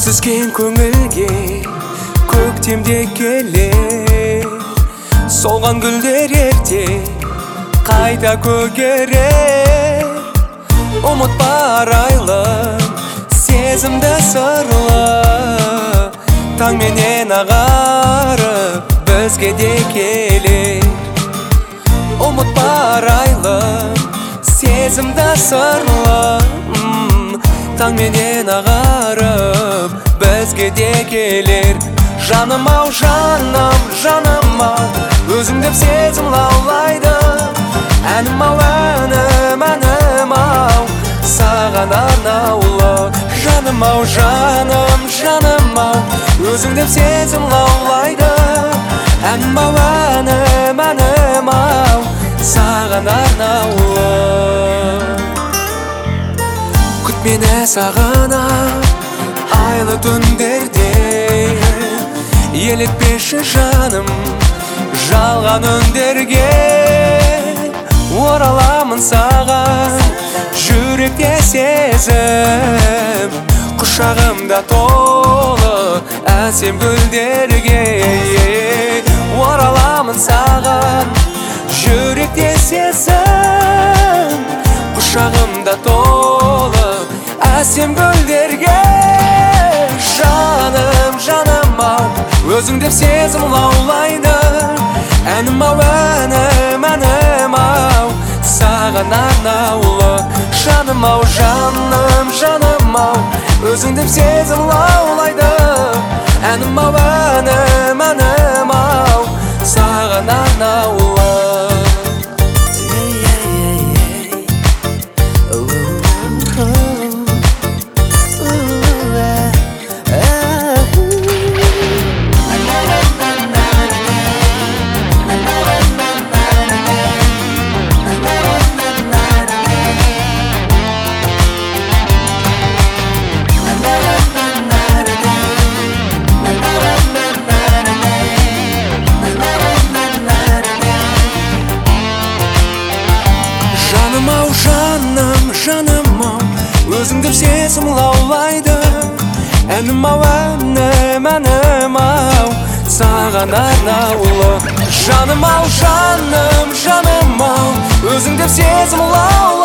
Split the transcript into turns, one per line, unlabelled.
Сүзген көңілге көктемде келер, солған гүлдер ерте қайта көгерер. Ұмытпа арайлым сезімді сырлы, таңменен ағарып бізге де келер. Ұмытпа арайлым сезімді сырлы, таңменен ағарып бізге де келер. Жаным ау, жаным, жаным ау, өзің деп сезім лаулайды. Әнім ау, әнім, әнім ау, саған арнаулы. Жаным ау, жаным, жаным ау, өзің деп сезім лаулайды. Әнім ау, әнім, әнім ау, саған арнаулы. Күт мені сағынып айлы түндерде, елетпеші жаным жалған үндерге. Ораламын саған жүректе сезім, құшағымда толы әсем гүлдерге. Ораламын саған жүректе сезім, құшағымда толы әсем гүлдерге. Жаным, жаным ау, өзің деп сезім лаулайды. Әнім ау, әнім, әнім ау, саған арнаулы. Жаным ау, жаным, жаным ау, өзің деп сезім лаулайды. Әнім ау, әнім, әнім ау, саған арнаулы. Жаным ау, жаным, жаным ау, өзің деп сезім лаулайды. Әнім ау, әнім, әнім ау, саған арнаулы. Жаным ау, жаным, жаным ау, өзің деп сезім лаулайды.